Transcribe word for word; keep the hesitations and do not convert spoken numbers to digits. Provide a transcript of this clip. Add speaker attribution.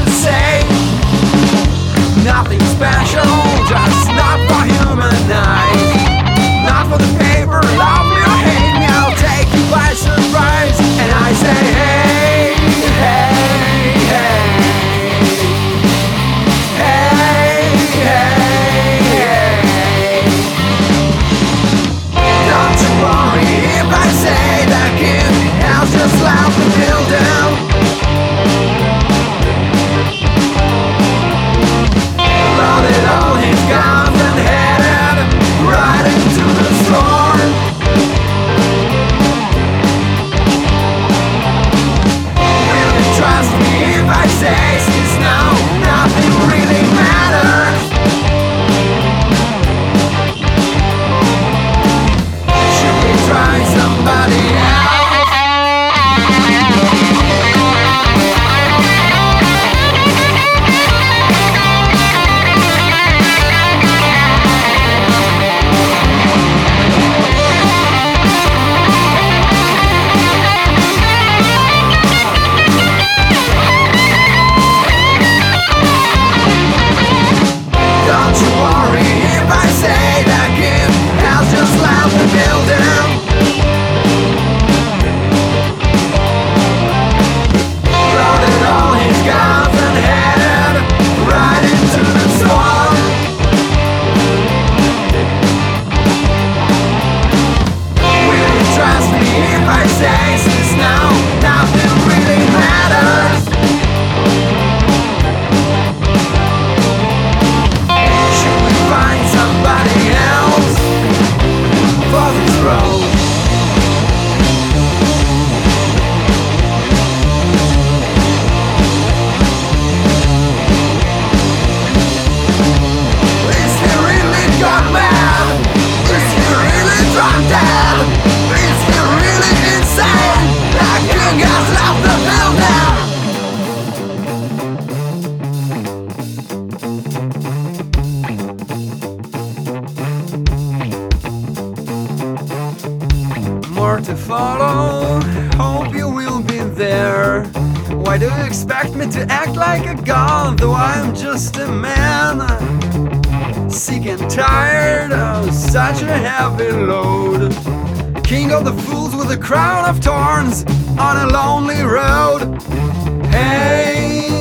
Speaker 1: say nothing special, just not for human eyes. Not for the paper, love me or hate me, I'll take you by surprise. And I say hey, hey, hey, hey, hey, hey. Don't you worry if I say that kid else just loud the building. Loaded all his guns and headed right into the storm. Will you trust me if I say since now nothing really matters? Should we try somebody else? More to follow, hope you will be there. Why do you expect me to act like a god, though I'm just a man? Sick and tired of such a heavy load. King of the fools with a crown of thorns on a lonely road. Hey,